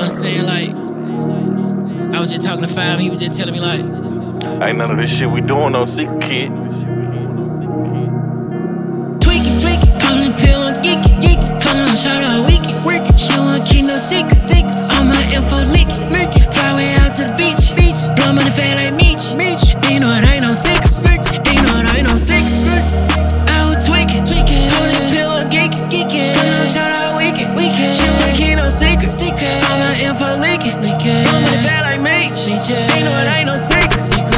I'm saying? Like, I was just talking to Five, he was just telling me like, ain't none of this shit we doing no secret, kid. tweaking, poppin' pill on geeky, fallin' on shout out wicked. She won't keep no secret, all my info leaky. Fly way out to the beach, blow money fat like Meech. Ain't know it ain't no secret, I was tweaking, poppin' pill on geeky, fallin' on shout out wicked. She won't keep no secret, all my info leaky. Blow money fat like Meech. Ain't know it ain't no secret,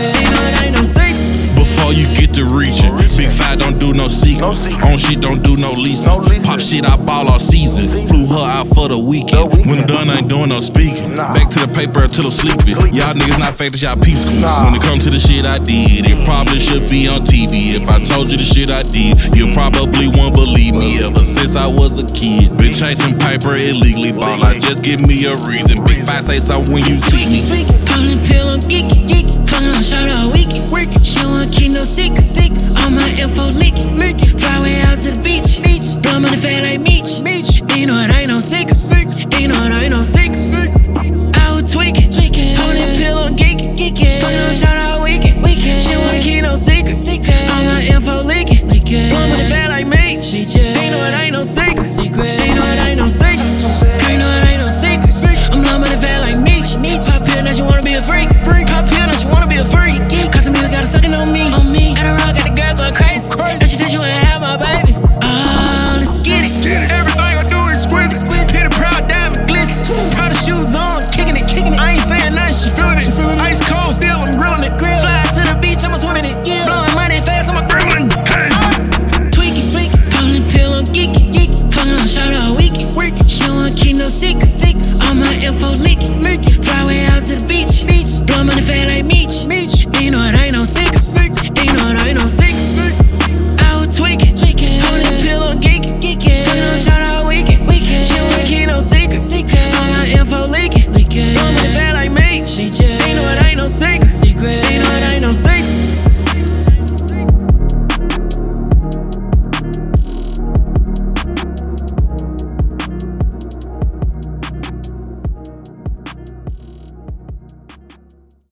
Before you get to reaching, Big Five don't do no secrets. On shit don't do no leasing. Pop shit, I ball all season. Flew her out for the weekend. When I'm done, I ain't doing no speaking. Back to the paper until I'm sleeping. Y'all niggas not fake, y'all peep schools. When it comes to the shit I did, it probably should be on TV. If I told you the shit I did, you probably won't believe me. Ever since I was a kid, been chasing paper illegally. Ball, I just give me a reason. Big Five say something when you see me. Poppin' pill on geeky, fallin' on shout out wicked. She won't keep no secret, all my info leaky. Fly way out to the beach, blow money fat like Meech. Ain't know it ain't no secret, I was tweaking, poppin' pill on geeky, fallin' on shout out wicked. She won't keep no secret, all my info leaky. Blow money fat like Meech.